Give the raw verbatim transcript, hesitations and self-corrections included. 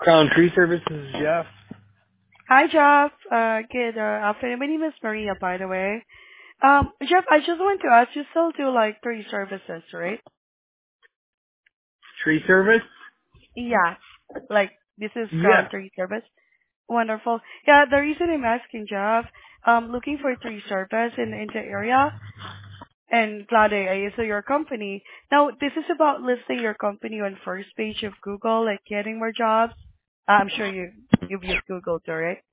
Crown Tree Services is Jeff. Hi, Jeff. Uh, good uh, afternoon. My name is Maria, by the way. Um, Jeff, I just want to ask, you still do like three services, right? Tree Service? Yeah, like this is Crown Yes. Tree Service. Wonderful. Yeah, the reason I'm asking, Jeff, um, looking for three service in in the area, and glad I I saw your company. Now, this is about listing your company on first page of Google, like getting more jobs. I'm sure you you've used Google too, right?